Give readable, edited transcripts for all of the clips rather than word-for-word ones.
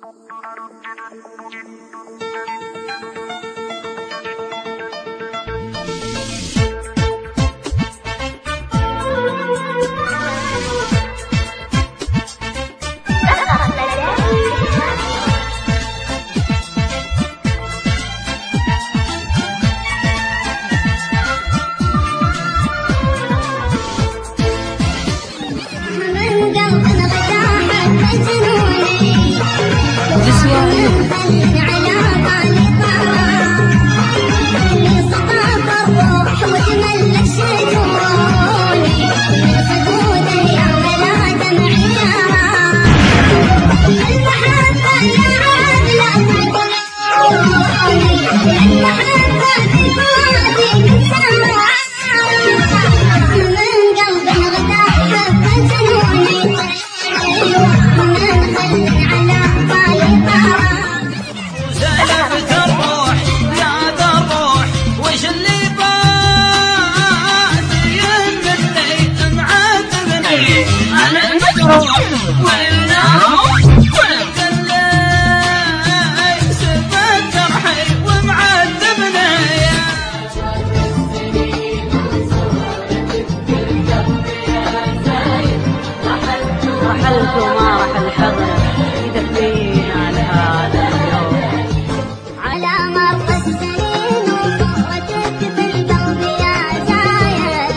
رحلت وما رح الحضن يدفيني على هذا اليوم، على مر السنين وصورتك في القلب يا زايد.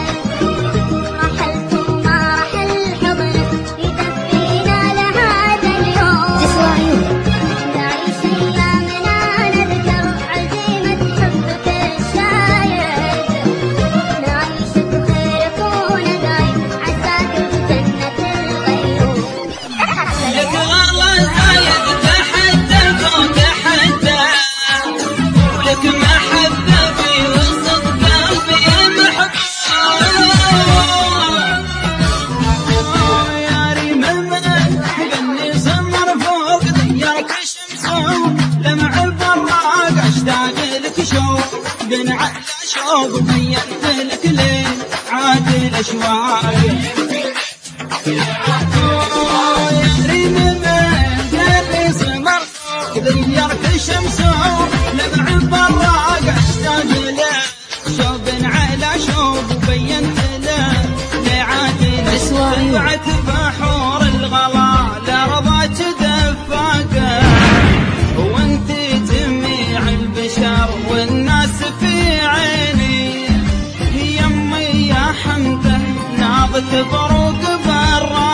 رحلت وما رح الحضن يدفيني على هذا اليوم، نعيش ايامنا نذكر عزيمة حبك الشايد، نعيش بخيرك وندايم عساك بجنة الغيوم. لك والله زايد تحدى فوق حدى، ولك محبة في وسط قلبي محبة، يا ريم المدح قلبي سمر فوق ديارك شمسون، لمع الفراق اشتاق لك شوق بنعلى شوق بينت لك لين عاد الاشواق. ديارك شمسون لمع البراق اشتاق له شوق على شوق وبينت له لعادل دفعت بحور الغلا لرضاك دفاقه، وانت جميع البشر والناس في عيني، يمي يا حمده ناضت بروق برا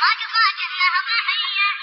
ما قضى جنها ضحية